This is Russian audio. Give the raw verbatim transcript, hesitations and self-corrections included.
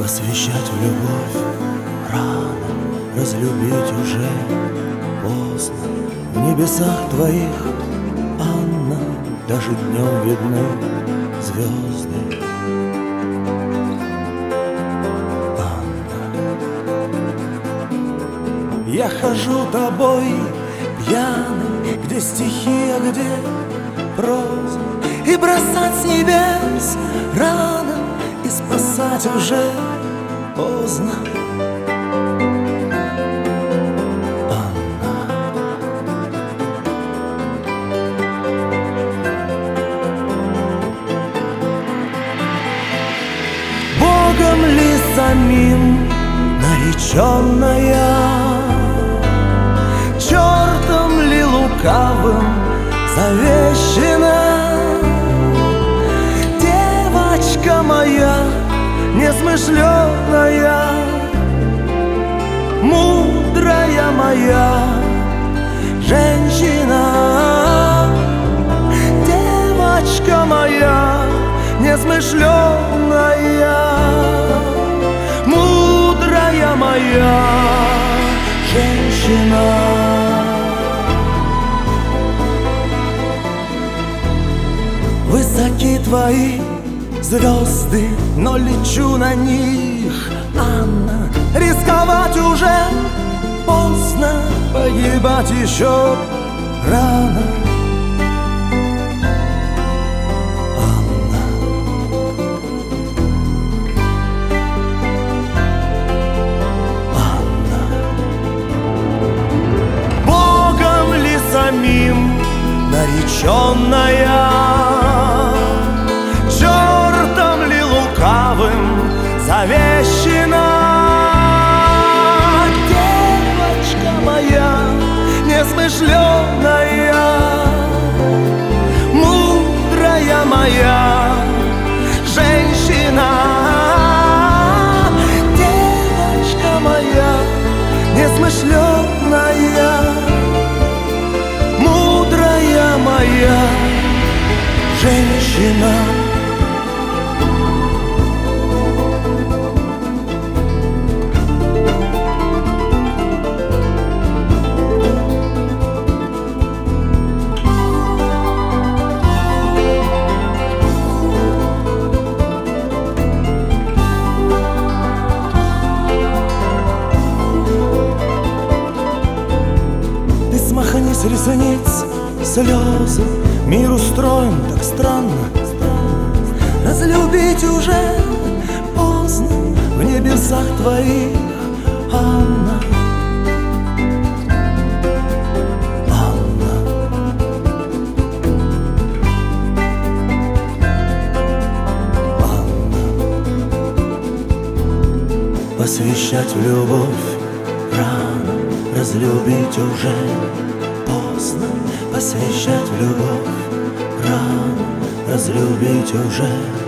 Посвящать в любовь рано, разлюбить уже поздно. В небесах твоих, Анна, даже днем видны звезды. Анна, я хожу тобой пьяный, где стихи, а где проза, и бросать с небес рано, и спасать уже поздно. Анна, Богом ли самим нареченная, чертом ли лукавым завещена? Девочка моя несмышленая, мудрая моя женщина. Девочка моя несмышленая, мудрая моя женщина. Высоки твои звезды, но лечу на них, Анна. Рисковать уже поздно, погибать еще рано. Анна, Анна, Богом ли самим нареченная, чертом ли лукавым завещена? Девочка моя несмышленая, мудрая моя женщина. Девочка моя несмышленая, мудрая моя женщина. С ресниц слезы, мир устроен так странно. Разлюбить уже поздно в небесах твоих, Анна. Анна, Анна, посвящать в любовь рано, разлюбить уже поздно. Посвящать в любовь рано, разлюбить уже